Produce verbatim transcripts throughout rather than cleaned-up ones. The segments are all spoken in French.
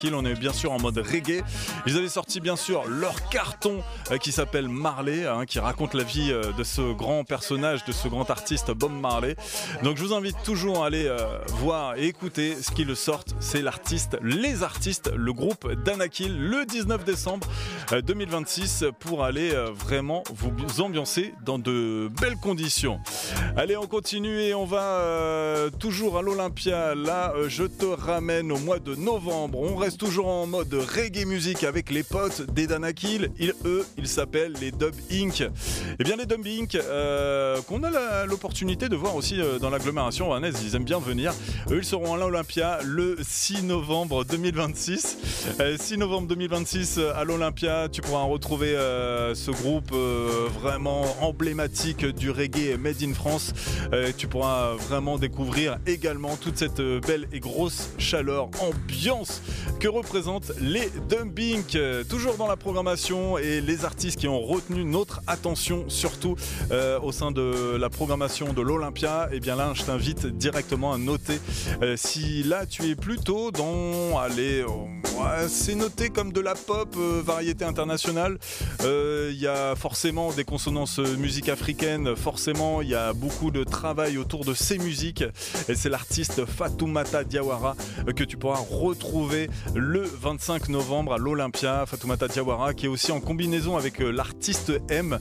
On est bien sûr en mode reggae. Ils avaient sorti bien sûr leur carton euh, qui s'appelle Marley, hein, qui raconte la vie euh, de ce grand personnage, de ce grand artiste Bob Marley. Donc je vous invite toujours à aller euh, voir et écouter ce qu'ils sortent. C'est l'artiste, les artistes, le groupe Danakil le dix-neuf décembre euh, deux mille vingt-six pour aller euh, vraiment vous ambiancer dans de belles conditions. Allez, on continue et on va euh, toujours à l'Olympia. Là, euh, je te ramène au mois de novembre. On reste toujours en mode reggae music avec les potes des Danakil. Ils, eux, ils s'appellent les Dub Inc. Et bien les Dub Inc, euh, qu'on a la, l'opportunité de voir aussi euh, dans l'agglomération rouennaise, ils aiment bien venir. Eux, ils seront à l'Olympia le six novembre deux mille vingt-six. Euh, six novembre deux mille vingt-six à l'Olympia, tu pourras retrouver euh, ce groupe euh, vraiment emblématique du reggae made in France. Euh, tu pourras vraiment découvrir également toute cette belle et grosse chaleur, ambiance que représentent les Dub Inc. Toujours dans la programmation et les artistes qui ont retenu notre attention, surtout euh, au sein de la programmation de l'Olympia. Et bien là, je t'invite directement à noter euh, si là tu es plutôt dans, allez, oh, ouais, c'est noté comme de la pop, euh, variété internationale. Il euh, y a forcément des consonances musique africaine, forcément il y a beaucoup de travail autour de ces musiques. Et c'est l'artiste Fatoumata Diawara euh, que tu pourras retrouver le vingt-cinq novembre à l'Olympia. Fatoumata Diawara qui est aussi en combinaison avec euh, l'artiste M,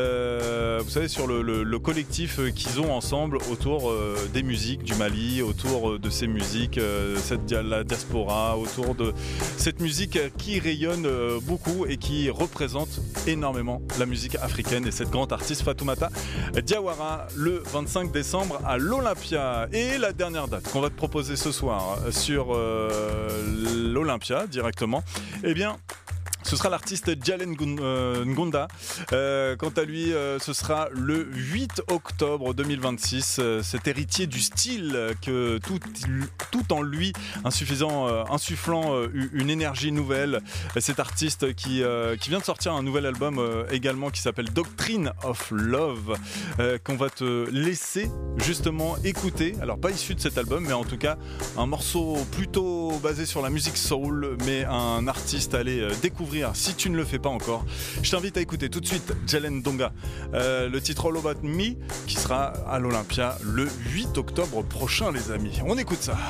euh, vous savez, sur le, le, le collectif euh, qu'ils ont ensemble autour euh, des musiques du Mali, autour euh, de ces musiques, euh, cette, la diaspora, autour de cette musique qui rayonne euh, beaucoup et qui représente énormément la musique africaine. Et cette grande artiste Fatoumata Diawara le vingt-cinq décembre à l'Olympia. Et la dernière date qu'on va te proposer ce soir sur euh, l'Olympia directement, eh bien ce sera l'artiste Jalen Ngonda. Euh, quant à lui, euh, ce sera le huit octobre deux mille vingt-six. Euh, cet héritier du style que tout, tout en lui, insuffisant, euh, insufflant euh, une énergie nouvelle. Cet artiste qui, euh, qui vient de sortir un nouvel album euh, également qui s'appelle Doctrine of Love, euh, qu'on va te laisser justement écouter. Alors pas issu de cet album, mais en tout cas un morceau plutôt basé sur la musique soul, mais un artiste à aller euh, découvrir si tu ne le fais pas encore. Je t'invite à écouter tout de suite Jalen Ngonda, euh, le titre All About Me qui sera à l'Olympia le huit octobre prochain, les amis. On écoute ça.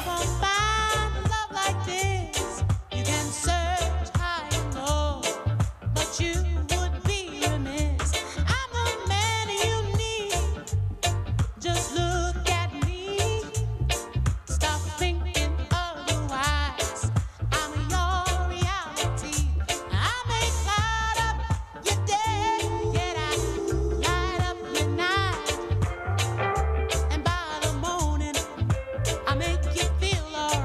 Make you feel alright.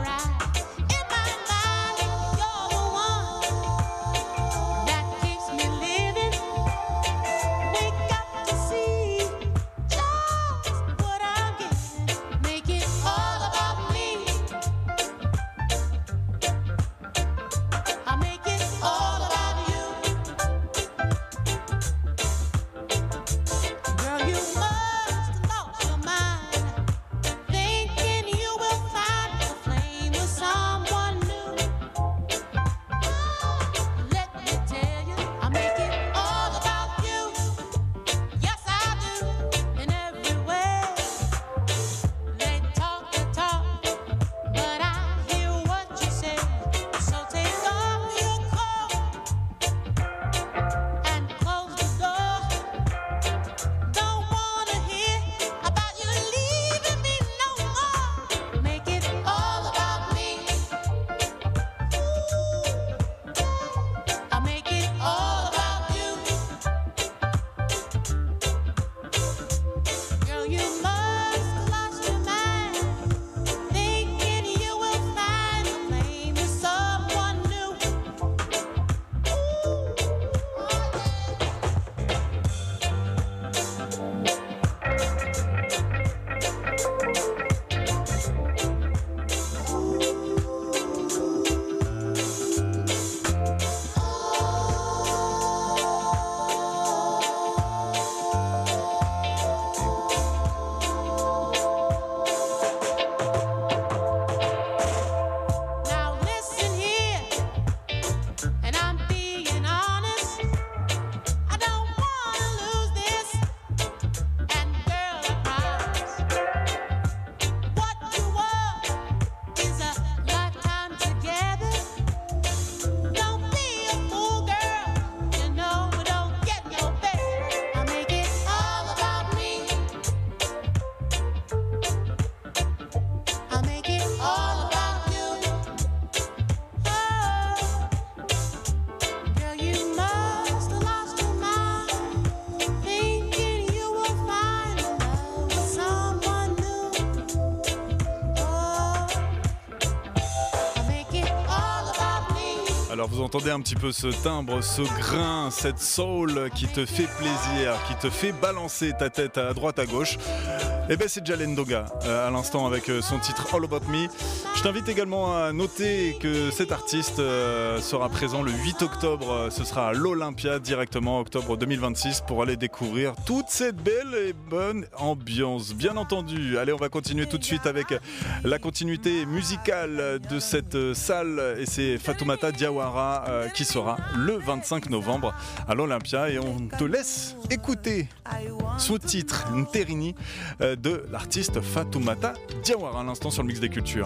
Alors vous entendez un petit peu ce timbre, ce grain, cette soul qui te fait plaisir, qui te fait balancer ta tête à droite à gauche. Eh ben c'est Jalen Doga euh, à l'instant avec euh, son titre All About Me. Je t'invite également à noter que cet artiste euh, sera présent le huit octobre. Ce sera à l'Olympia directement, octobre deux mille vingt-six, pour aller découvrir toute cette belle et bonne ambiance. Bien entendu. Allez, on va continuer tout de suite avec la continuité musicale de cette salle et c'est Fatoumata Diawara euh, qui sera le vingt-cinq novembre à l'Olympia et on te laisse écouter son titre Nterini euh, de l'artiste Fatoumata Diawara à l'instant sur le Mix des Cultures.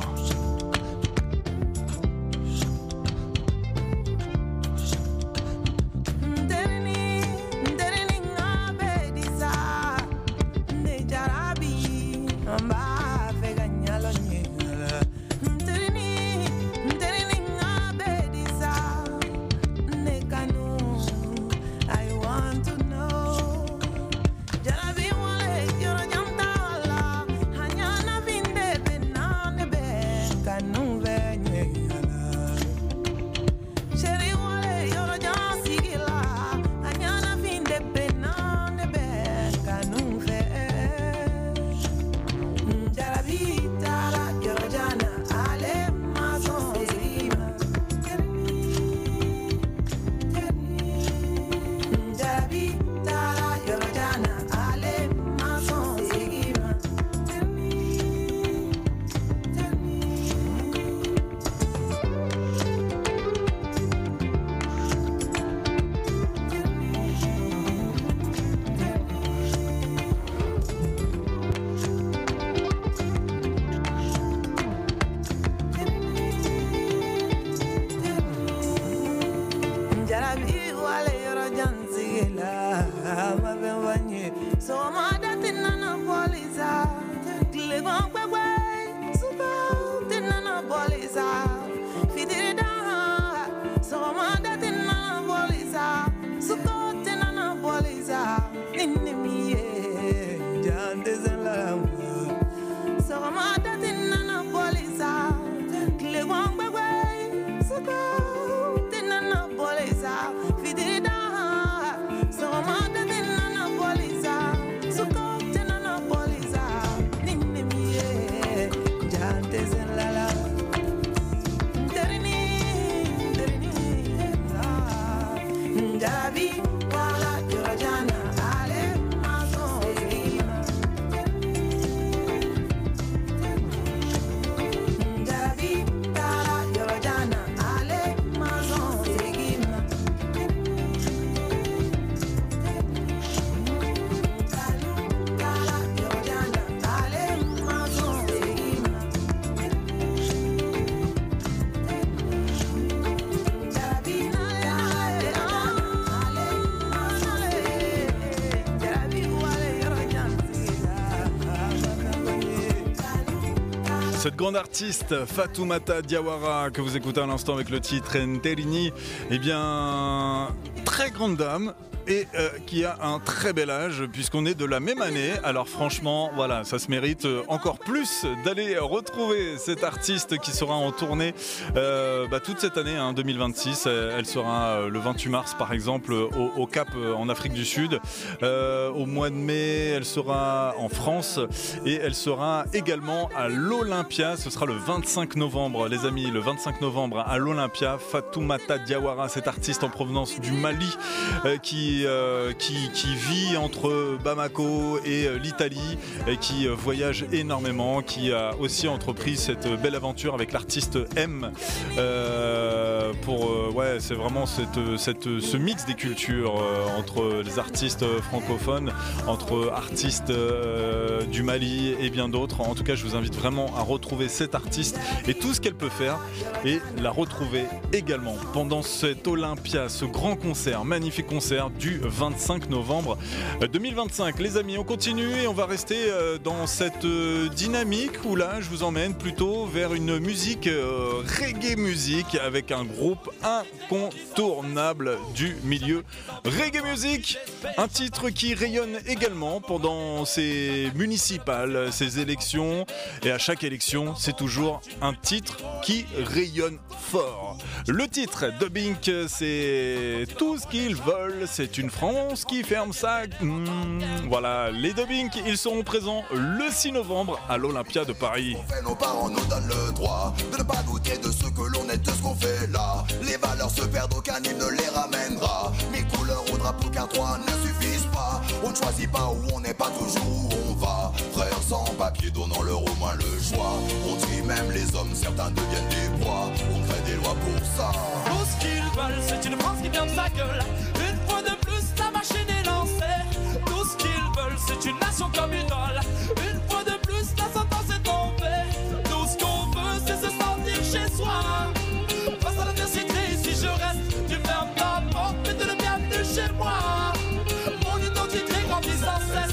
Cette grande artiste Fatoumata Diawara que vous écoutez à l'instant avec le titre Nterini, eh bien, très grande dame et euh, qui a un très bel âge puisqu'on est de la même année. Alors franchement, voilà, ça se mérite encore plus d'aller retrouver cette artiste qui sera en tournée euh, bah, toute cette année, hein, deux mille vingt-six. Elle sera le vingt-huit mars par exemple au, au Cap en Afrique du Sud. Euh, au mois de mai, elle sera en France et elle sera également à l'Olympia. Ce sera le vingt-cinq novembre, les amis, le vingt-cinq novembre à l'Olympia. Fatoumata Diawara, cette artiste en provenance du Mali euh, qui Euh, qui, qui vit entre Bamako et euh, l'Italie et qui euh, voyage énormément, qui a aussi entrepris cette belle aventure avec l'artiste M euh, pour euh, ouais, c'est vraiment cette, cette, ce mix des cultures euh, entre les artistes francophones, entre artistes euh, du Mali et bien d'autres. En tout cas, je vous invite vraiment à retrouver cette artiste et tout ce qu'elle peut faire et la retrouver également pendant cet Olympia, ce grand concert, magnifique concert du vingt-cinq novembre deux mille vingt-cinq. Les amis, on continue et on va rester dans cette dynamique où là, je vous emmène plutôt vers une musique reggae musique avec un groupe incontournables du milieu reggae music. Un titre qui rayonne également pendant ces municipales, ces élections. Et à chaque élection, c'est toujours un titre qui rayonne fort. Le titre de Bink, c'est Tout ce qu'ils veulent. C'est une France qui ferme sa... Mmh, voilà, les de Bink, ils seront présents le six novembre à l'Olympia de Paris. Nos parents nous donnent le droit de ne pas douter de ce que l'on est, de ce qu'on fait là. Les valeurs se perdent, aucun hymne ne les ramènera. Mes couleurs au drapeau car trois ne suffisent pas. On ne choisit pas où on n'est pas toujours où on va. Frères sans papier, donnons-leur au moins le choix. On trie même les hommes, certains deviennent des proies. On crée des lois pour ça. Tout ce qu'ils veulent, c'est une France qui ferme sa gueule. Une fois de plus, la machine est lancée. Tout ce qu'ils veulent, c'est une nation comme idole. Une fois de plus, la sentence est tombée. Tout ce qu'on veut, c'est se sentir chez soi. Face à l'adversité, si je reste, tu fermes ta porte, mais de le bienvenu chez moi. Mon identité grandit sans cesse.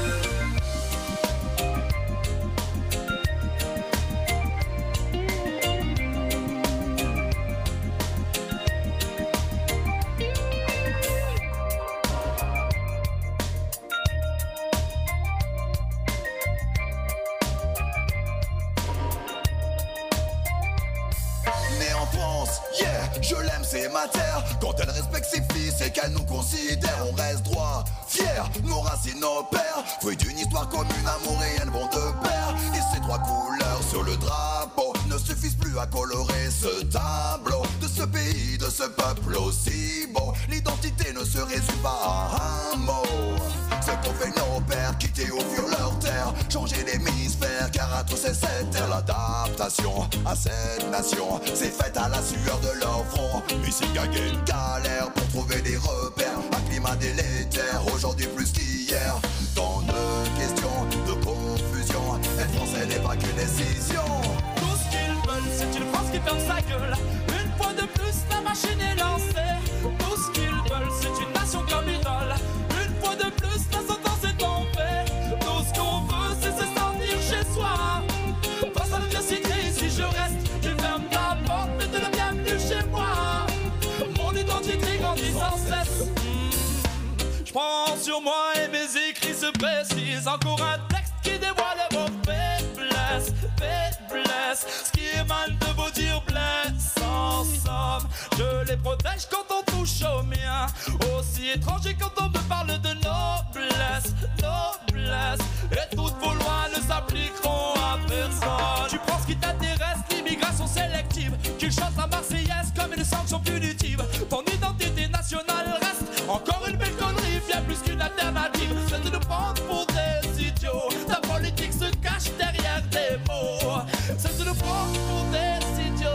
Je l'aime, c'est ma terre. Quand elle respecte ses fils et qu'elle nous considère, on reste droit, fier, nos racines, nos pères. Fruit d'une histoire commune, amour et haine vont de pair. Et ces trois couleurs sur le drapeau ne suffisent plus à colorer ce tableau de ce pays, de ce peuple aussi beau. L'identité ne se résume pas à un mot. Ce qu'ont fait nos pères, quitter ou fuir leur terre, changer d'hémisphère, car à tous c'est cette terre. L'adaptation à cette nation, c'est faite à la sueur de leur front. Musique à une galère pour trouver des repères. Un climat délétère, aujourd'hui plus qu'hier. Tant de questions, de confusion. Être français n'est pas qu'une décision. Tout ce qu'ils veulent, c'est une France qui ferme sa gueule. Une fois de plus, la machine est lancée. Tout ce qu'ils veulent, c'est une nation comme idole. Une fois de plus, la sentence est tombée. Tout ce qu'on veut, c'est se sentir chez soi. Face à l'adversité, si je reste, tu fermes ta porte, mais de le bienvenu chez moi. Mon identité grandit sans cesse. Mmh. Je prends sur moi et mes écrits se précisent. Encore un texte qui dévoile vos faiblesses, faiblesses. Ce qui émane de vos dires blesse. En somme, je les protège quand on touche au mien. Aussi étranger quand on me parle de noblesse, noblesse. Et toutes vos lois ne s'appliqueront à personne. Tu prends ce qui t'intéresse, l'immigration sélective. Qu'ils chantent la Marseillaise comme une sanction punitive. Ton identité nationale reste encore une belle connerie, bien plus qu'une alternative. C'est de nous prendre pour des idiots. Ta politique se cache derrière des mots. C'est de nous prendre pour des idiots.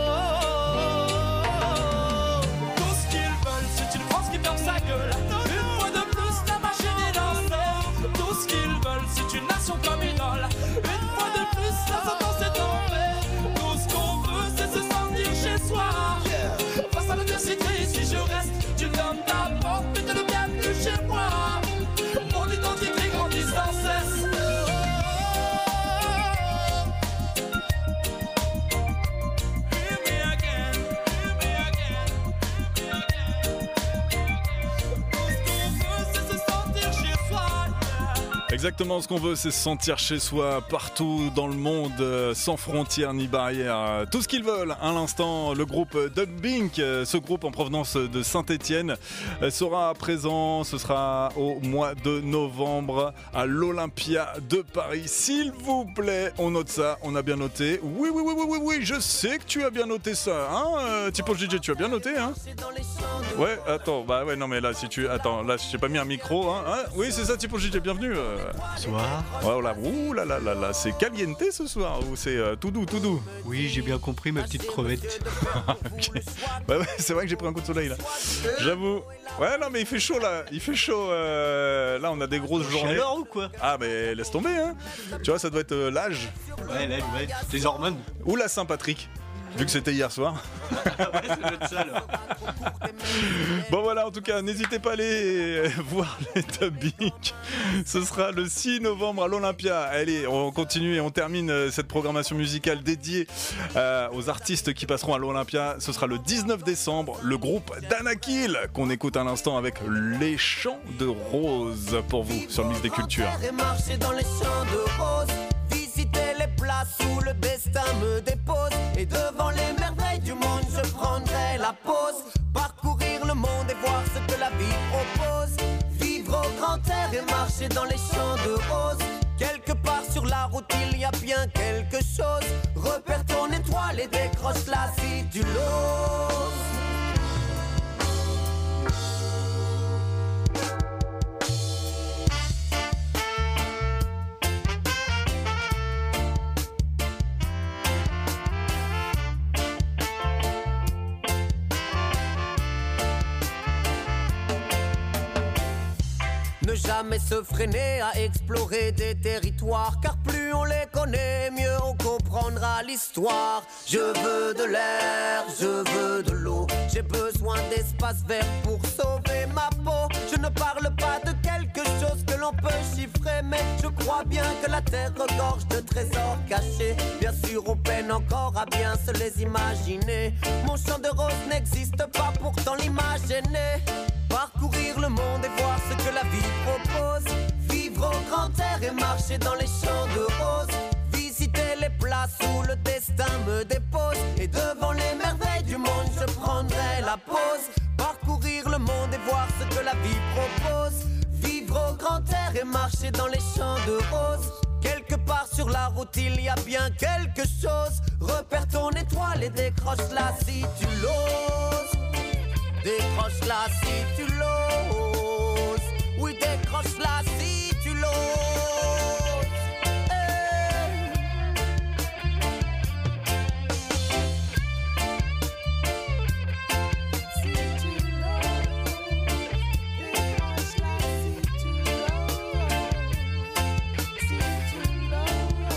Tout ce qu'ils veulent, c'est une France qui ferme sa gueule. Une fois de plus, la machine est lancée. Tout ce qu'ils veulent, c'est une nation comme idole. Une fois de plus, la sentence est tombée. Tout ce qu'on veut, c'est se sentir chez soi. Face à l'adversité, si je reste, tu fermes ta porte, mais t'es le bienvenu chez moi. Mon identité grandit sans cesse. Hear me again, hear me again, hear me again. Tout ce qu'on veut, c'est se sentir chez soi. Exactement, ce qu'on veut, c'est se sentir chez soi, partout dans le monde, euh, sans frontières ni barrières. Tout ce qu'ils veulent. À l'instant, le groupe Dub Bink, euh, ce groupe en provenance de Saint-Étienne, euh, sera présent. Ce sera au mois de novembre à l'Olympia de Paris. S'il vous plaît, on note ça. On a bien noté. Oui, oui, oui, oui, oui, oui. Je sais que tu as bien noté ça, hein, euh, Tipo D J, tu as bien noté, hein. Ouais, attends, bah ouais, non mais là, si tu, attends, là, j'ai pas mis un micro, hein. hein oui, c'est ça, Tipo D J, bienvenue. Euh... Bonsoir. Voilà, ouh là là là là, c'est caliente ce soir ou c'est euh, tout doux, tout doux. Oui, j'ai bien compris ma petite crevette. Okay. Bah ouais, c'est vrai que j'ai pris un coup de soleil là. J'avoue. Ouais, non mais il fait chaud là, il fait chaud. Euh... Là, on a des grosses journées. Chaleur ou quoi? Ah mais laisse tomber, hein. Tu vois, ça doit être euh, l'âge. Ouais, là, ouais, les hormones. Ou la Saint-Patrick. vu que c'était hier soir. Ouais, ça doit être ça, là. Bon voilà, en tout cas, n'hésitez pas à aller voir les dubbings. Ce sera le six novembre à l'Olympia. Allez, on continue et on termine cette programmation musicale dédiée euh, aux artistes qui passeront à l'Olympia. Ce sera le dix-neuf décembre, le groupe Danakil qu'on écoute à l'instant avec Les Champs de Rose pour vous sur le Mix des Cultures. Et marcher dans les champs de rose, visiter les places où le destin me dépose. Et devant les merveilles du monde, je prendrai la pause. Parcourir le monde et voir ce que la vie propose. Vivre au grand air et marcher dans les champs de rose. Quelque part sur la route, il y a bien quelque chose. Repère ton étoile et décroche-la si tu l'oses. Ne jamais se freiner à explorer des territoires, car plus on les connaît, mieux on comprendra l'histoire. Je veux de l'air, je veux de l'eau, j'ai besoin d'espace vert pour sauver ma peau. Je ne parle pas de quelque chose que l'on peut chiffrer, mais je crois bien que la terre regorge de trésors cachés. Bien sûr on peine encore à bien se les imaginer. Mon champ de rose n'existe pas, pourtant l'image est née. Parcourir le monde et voir ce que la vie propose. Vivre au grand air et marcher dans les champs de rose. Visiter les places où le destin me dépose. Et devant les merveilles du monde, je prendrai la pause. Parcourir le monde et voir ce que la vie propose. Vivre au grand air et marcher dans les champs de rose. Quelque part sur la route, il y a bien quelque chose. Repère ton étoile et décroche-la si tu l'oses. Décroche-la si tu l'oses. Oui, décroche-la si tu l'oses. Hey. Si tu l'oses. Décroche-la si tu l'oses. Si tu l'oses.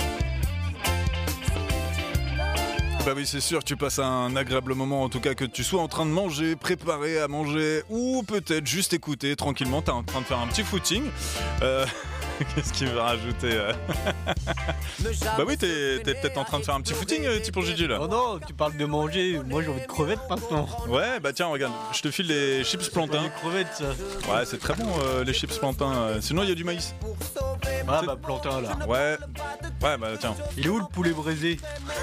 Si tu l'oses. Bah oui, c'est sûr, tu passes un agréable moment, en tout cas que tu sois en train de manger, préparer à manger, ou peut-être juste écouter tranquillement, t'es en train de faire un petit footing. Euh, Qu'est-ce qu'il va rajouter euh Bah oui, t'es, t'es peut-être en train de faire un petit footing, euh, Tipon Gigi là. Oh non, tu parles de manger, moi j'ai envie de crevettes maintenant. Ouais, bah tiens, regarde, je te file les chips plantains. Les crevettes, ça. Ouais, c'est très bon euh, les chips plantains. euh. Sinon, il y a du maïs. Ah bah plantain là. Ouais, ouais, bah tiens. Il est où le poulet braisé?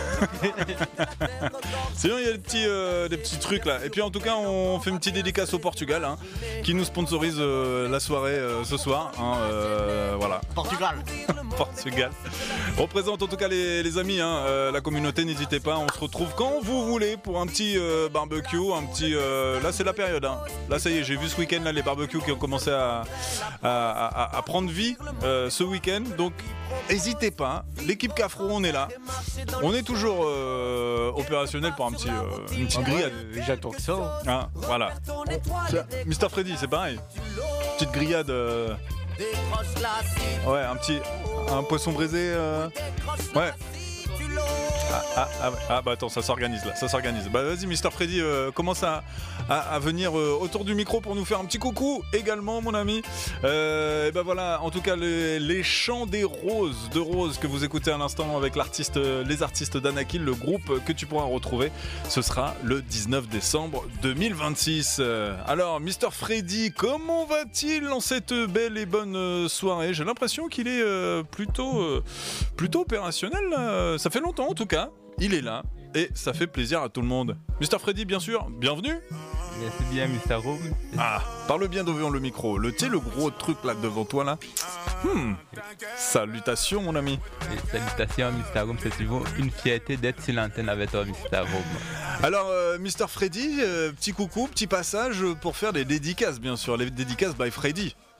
Sinon, il y a des petits, euh, des petits trucs là. Et puis, en tout cas, on fait une petite dédicace au Portugal, hein, qui nous sponsorise euh, la soirée euh, ce soir. Hein, euh, voilà. Portugal. Portugal. Représente en tout cas les, les amis, hein, euh, la communauté, n'hésitez pas, on se retrouve quand vous voulez pour un petit euh, barbecue, un petit... Euh, là c'est la période, hein. Là ça y est, j'ai vu ce week-end là, les barbecues qui ont commencé à, à, à, à prendre vie euh, ce week-end, donc n'hésitez pas, l'équipe Cafro, on est là, on est toujours euh, opérationnel pour un petit, euh, une petite grillade. Euh, J'attends que ça. Hein, voilà. Mister Freddy, c'est pareil, petite grillade... Euh, ouais, un petit... Un poisson braisé, euh... ouais. Ah, ah, ah, ah, bah attends, ça s'organise là, ça s'organise. Bah vas-y, Mister Freddy, euh, commence à, à, à venir euh, autour du micro pour nous faire un petit coucou également, mon ami. Euh, et bah voilà, en tout cas, les, les chants des roses, de roses que vous écoutez à l'instant avec l'artiste, les artistes Danakil, le groupe que tu pourras retrouver, ce sera le dix-neuf décembre deux mille vingt-six. Euh, alors, Mister Freddy, comment va-t-il dans cette belle et bonne soirée? J'ai l'impression qu'il est euh, plutôt, euh, plutôt opérationnel là. Ça fait longtemps en tout cas. Il est là et ça fait plaisir à tout le monde. Mister Freddy, bien sûr, bienvenue. Merci bien, Mister Room. Ah, parle bien devant le micro. Le, tu sais, le gros truc là devant toi là. Hmm. Salutations, mon ami. Et salutations, Mister Room. C'est toujours une fierté d'être sur l'antenne avec toi, Mister Room. Alors, euh, Mister Freddy, euh, petit coucou, petit passage pour faire des dédicaces, bien sûr. Les dédicaces by Freddy.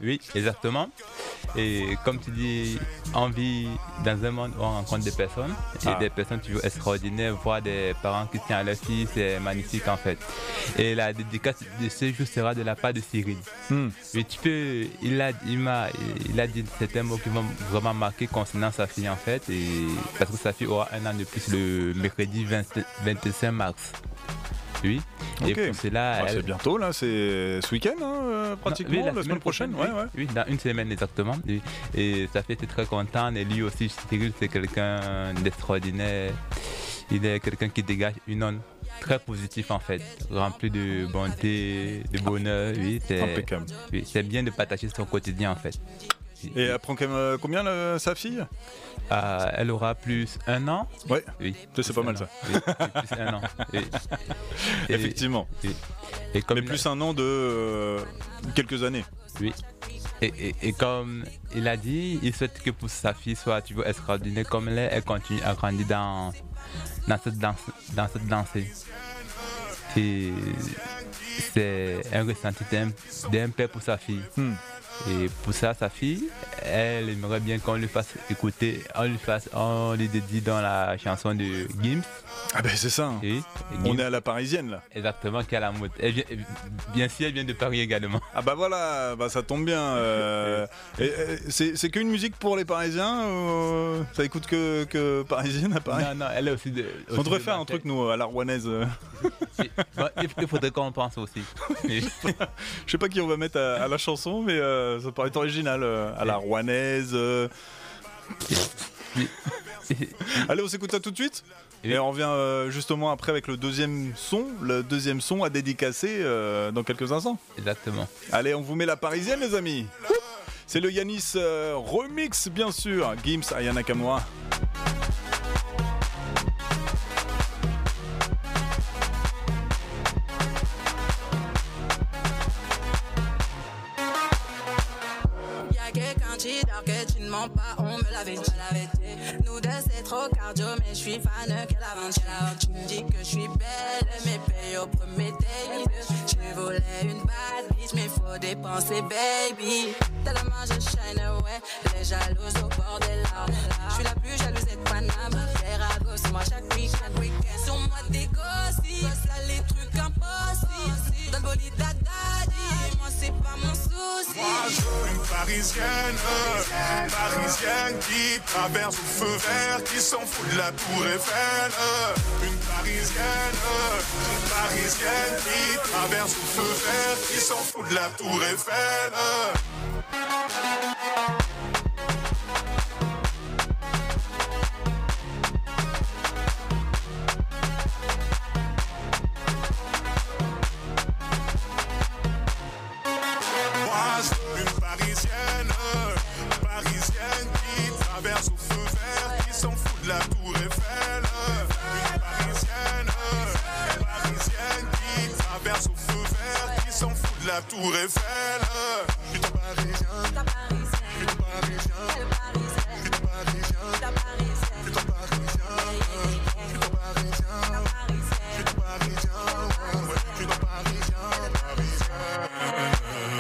Oui, exactement. Et comme tu dis, on vit dans un monde où on rencontre des personnes et Ah. des personnes toujours extraordinaires, voir des parents qui tiennent à leur fille, c'est magnifique en fait. Et la dédicace de ce jour sera de la part de Cyril. Hmm. Oui, tu peux, il a, il m'a, il a dit certains mots qui vont vraiment marquer concernant sa fille en fait, et parce que sa fille aura un an de plus le mercredi vingt vingt-cinq mars. Oui. Et Ok. pour cela, Ah, elle- c'est bientôt là, c'est ce week-end hein, euh, pratiquement, Non, oui, la, semaine prochaine. oui, Ouais, ouais. oui, dans une semaine exactement. Oui. Et sa fille était très contente. Et lui aussi, Cyril, c'est quelqu'un d'extraordinaire. Il est quelqu'un qui dégage une onde très positive en fait, rempli de bonté, de bonheur. Oui, c'est Impeccable. oui, c'est bien de partager son quotidien en fait. Et elle prend quand même, euh, combien là, sa fille? Euh, elle aura plus un an. Ouais. Oui. Ça, c'est plus pas mal, un ça. an. Oui, plus un an. Oui. Et- Effectivement. oui. Et comme Mais il a- plus un an de euh, quelques années. Oui. Et, et- et comme il a dit, il souhaite que pour sa fille soit tu vois, extraordinaire comme elle est, elle continue à grandir dans, dans cette danse, dans cette lancée. Et c'est un ressenti d'un d'un père pour sa fille. Hmm. Et pour ça, sa fille, elle aimerait bien qu'on lui fasse écouter, on lui fasse, on lui dédie dans la chanson de Gims. Ah ben c'est ça. hein. Et, et On Gims, est à la parisienne là. exactement, qui a la mode. Elle vient- bien sûr, elle vient de Paris également. Ah bah voilà, bah ça tombe bien. euh, et, et, c'est c'est qu'une musique pour les Parisiens euh, Ça écoute que, que parisienne à Paris. Non, non, elle est aussi de. On aussi devrait de faire un Marseille. truc nous à la rouennaise. euh. Bon, il il faudrait qu'on pense aussi. Et- Je sais pas qui on va mettre à, à la chanson, mais euh, ça paraît original. euh, à la rouennaise. euh. Allez, on s'écoute ça tout de suite. Oui. Et on revient euh, justement après avec le deuxième son, le deuxième son à dédicacer euh, dans quelques instants. Exactement. Allez, on vous met la parisienne, les amis. C'est le Yanis euh, remix, bien sûr. Gims, Aya Nakamura. Y'a que quand tu dors que tu ne mens pas, on me l'avait dit. Nous deux c'est trop cardio, mais je suis fan qu'elle avance. Tu me dis que je suis belle, mais paye au premier date. Je voulais une bad bitch, mais faut dépenser, baby. Tellement je shine away, les jalouses au bord des larmes. Je suis la plus jalouse de Panama. Les ragots sur moi chaque week-end, week-end. Sur moi des gosses, ça les trucs impossibles. Dans le bolide dadadi, moi c'est pas mon souci. Moi je veux une parisienne, euh, parisienne qui traverse au feu vert, qui s'en fout de la tour Eiffel. euh, Une parisienne, euh, une parisienne qui traverse au feu vert, qui s'en fout de la tour Eiffel. euh. Moi je veux une parisienne, euh, parisienne qui traverse au feu vert, qui s'en fout de la tour Eiffel. euh. Une parisienne, euh, parisienne qui traverse au feu vert, qui s'en fout de la tour Eiffel. euh. Je suis ton parisien, Ta parisienne, je suis ton parisien, quelle parisienne, je suis ton parisien, ta parisienne, je suis ton parisien, euh. je suis ton parisien, je suis ton parisien, ouais, je suis ton parisien, parisien.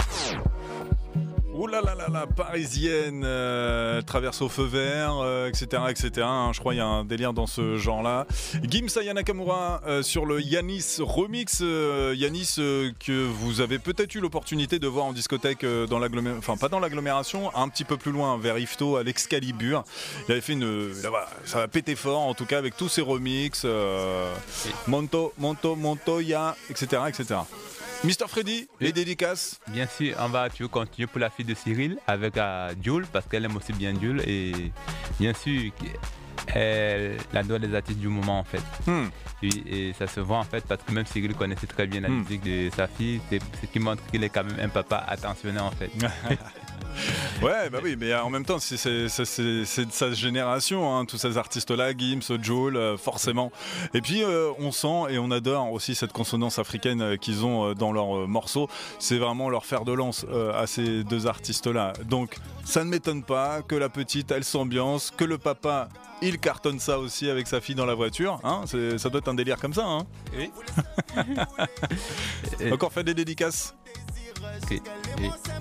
Ouh là là là là, parisienne, euh, traverse au feu vert, euh, et cetera, et cetera. hein. je crois qu'il y a un délire dans ce genre-là. Gims Aya Nakamura euh, sur le Yanis remix. Euh, Yanis euh, que vous avez peut-être eu l'opportunité de voir en discothèque euh, dans l'agglomération, enfin pas dans l'agglomération, un petit peu plus loin, vers Yvetot, à l'Excalibur. Il avait fait une, là, voilà, ça a pété fort en tout cas avec tous ses remixes, euh, Monto, Monto, Montoya, et cetera, et cetera. Mister Freddy, les Oui. dédicaces. Bien sûr, on va tu veux, continuer pour la fille de Cyril avec euh, Jules parce qu'elle aime aussi bien Jules et bien sûr elle adore les artistes du moment en fait. Hmm. Oui, et ça se voit en fait parce que même Cyril connaissait très bien la Hmm. musique de sa fille, c'est ce qui montre qu'il est quand même un papa attentionné en fait. Ouais, bah oui, mais en même temps, c'est, c'est, c'est, c'est- c'est de sa génération, hein, tous ces artistes-là, Gims, Joel, euh, forcément. Et puis, euh, on sent et on adore aussi cette consonance africaine euh, qu'ils ont euh, dans leurs euh, morceaux. C'est vraiment leur fer de lance euh, à ces deux artistes-là. Donc, ça ne m'étonne pas que la petite, elle s'ambiance, que le papa, il cartonne ça aussi avec sa fille dans la voiture. Hein, c'est, ça doit être un délire comme ça. Hein. Oui. Et- Encore fait des dédicaces. ok. Et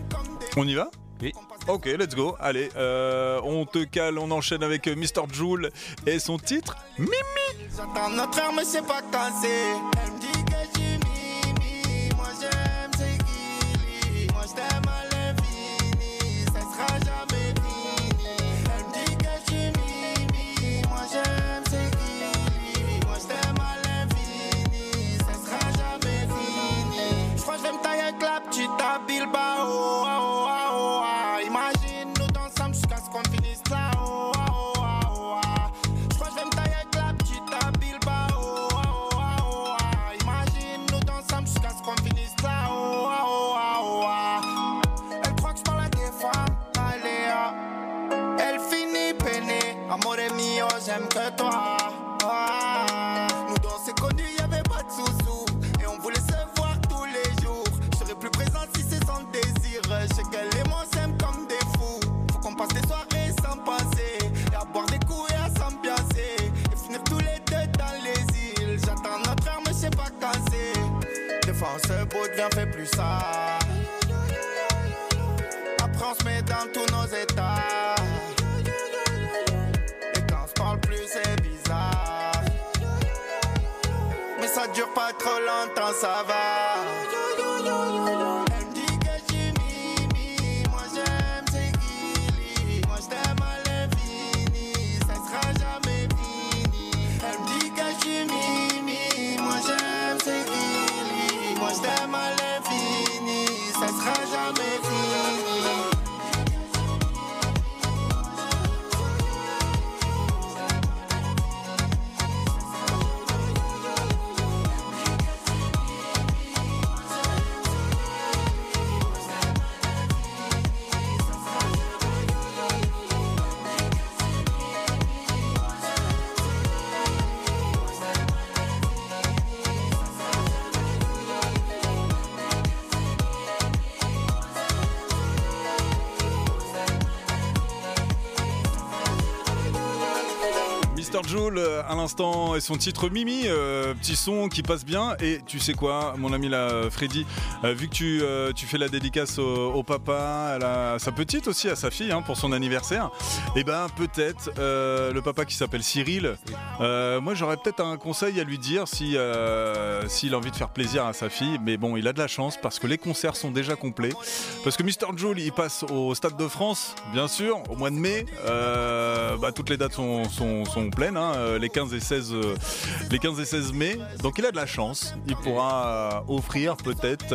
On y va ? Oui. Ok, let's go. Allez, euh, on te cale, on enchaîne avec mister Joule et son titre Mimi. J'attends notre heure, mais je sais pas quand c'est. Elle me dit que je suis Mimi. Moi j'aime, c'est Gilly. Moi je t'aime à l'infini. Ça sera jamais fini. Elle me dit que je suis Mimi. Moi j'aime, c'est Gilly. Moi je t'aime à l'infini. Ça sera jamais fini. Je crois que je vais me tailler avec la petite à Bilbao. Oh, oh, oh, oh. Imagine nous dansons jusqu'à ce qu'on finisse là. Oh, oh, oh, oh. Je crois que je vais me tailler avec la petite à Bilbao. Oh, oh, oh, oh. Imagine nous dansons jusqu'à ce qu'on finisse là. Oh, oh, oh, oh. Elle croit que je parle à des femmes. Allez, oh. Elle finit peinée. Amore mio, j'aime que toi. Oh. Nous deux on s'est connus, y'avait pas de sous-sous. Et on voulait se voir tous les jours. Je serais plus présent si c'est sans désir. Je sais qu'elle et moi s'aiment comme des fous. Faut qu'on passe des soirées sans penser. Et à boire des coups et à s'ambiancer. Et finir tous les deux dans les îles. J'attends notre heure mais je sais pas quand c'est. Des fois on se boude, viens fais plus ça. Après on se met dans tous nos états. Et quand on se parle plus c'est bizarre. Mais ça dure pas trop longtemps, ça va. Elle me dit que je suis Mimi. Moi j'aime, c'est Gilly. Moi je t'aime à l'infini. Ça sera jamais fini. Elle me dit que je suis Mimi. Moi j'aime, c'est Gilly. Moi je t'aime à l'infini. Ça sera jamais fini. mister Joule à l'instant et son titre Mimi, euh, petit son qui passe bien. Et tu sais quoi, mon ami là, Freddy, euh, vu que tu, euh, tu fais la dédicace au, au papa, à sa petite aussi, à sa fille hein, pour son anniversaire, et ben peut-être euh, le papa qui s'appelle Cyril, euh, moi j'aurais peut-être un conseil à lui dire si euh, s'il a envie de faire plaisir à sa fille. Mais bon, il a de la chance parce que les concerts sont déjà complets. Parce que mister Joule il passe au Stade de France, bien sûr, au mois de mai. Euh, bah, toutes les dates sont, sont, sont pleines, hein, les quinze et seize, les quinze et seize mai. Donc il a de la chance. Il pourra euh, offrir peut-être,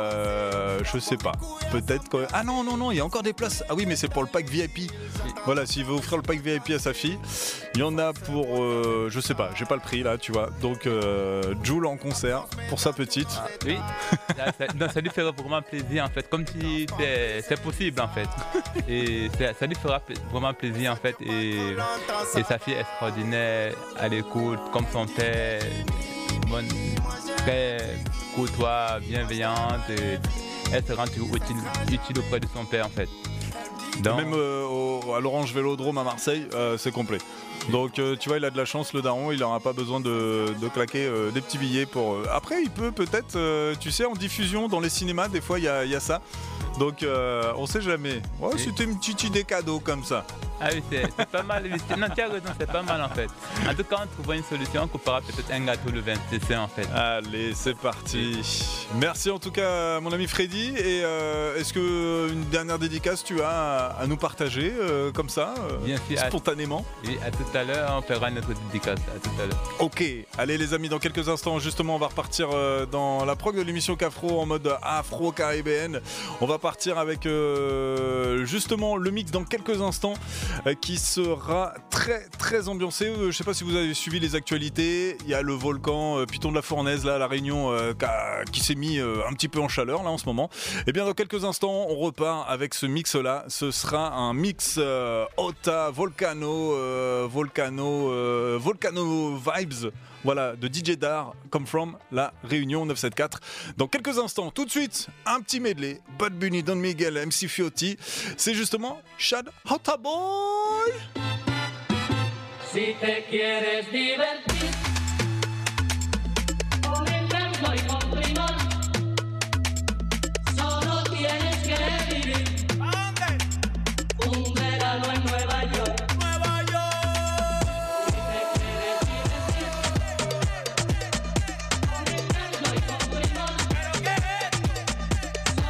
euh, je sais pas, peut-être. Que... Ah non non non, il y a encore des places. Ah oui, mais c'est pour le pack V I P. Voilà, s'il veut offrir le pack V I P à sa fille, il y en a pour, euh, je sais pas, j'ai pas le prix là, tu vois. Donc euh, Joule en concert pour sa petite. Ah, oui. ça, non, ça lui fera vraiment plaisir en fait, comme si c'est possible en fait. Et ça, ça lui fera vraiment plaisir en fait. Et, et sa fille extraordinaire, à l'écoute, comme son père, bonne, très courtois, bienveillante. Et elle se rend toujours utile, utile auprès de son père en fait. Donc... Même euh, au, à l'Orange Vélodrome à Marseille, euh, c'est complet. Donc euh, tu vois, il a de la chance, le daron, il n'aura pas besoin de, de claquer euh, des petits billets pour... Euh... Après, il peut peut-être, euh, tu sais, en diffusion dans les cinémas, des fois, il y a, y a ça. Donc euh, on sait jamais. Ouais, oui. C'était une petite idée cadeau comme ça. Ah oui, c'est pas mal. Non, tu as raison, c'est pas mal en fait. En tout cas, on trouvera une solution qu'on fera peut-être un gâteau le vingt-six en fait. Allez, c'est parti. Merci en tout cas, mon ami Freddy. Et euh, est-ce que une dernière dédicace tu as à, à nous partager euh, comme ça, euh, bien sûr, spontanément? Oui, à tout à l'heure, on fera notre dédicace. À tout à l'heure. Ok, allez les amis, dans quelques instants, justement, on va repartir euh, dans la prog de l'émission Cafro en mode afro-caribéenne. On va partir avec euh, justement le mix dans quelques instants euh, qui sera très très ambiancé. Euh, je sais pas si vous avez suivi les actualités. Il y a le volcan euh, Piton de la Fournaise là à La Réunion euh, qui, qui s'est mis euh, un petit peu en chaleur là en ce moment. Et bien dans quelques instants, on repart avec ce mix là. Ce sera un mix euh, Ota Volcano euh, Volcano euh, Volcano Vibes. Voilà, de D J Dar, Come From, La Réunion neuf cent soixante-quatorze. Dans quelques instants, tout de suite, un petit medley. Bad Bunny, Don Miguel, M C Fiotti. C'est justement Shad Hota Boy. Si te quieres divertir, con el ritmo y con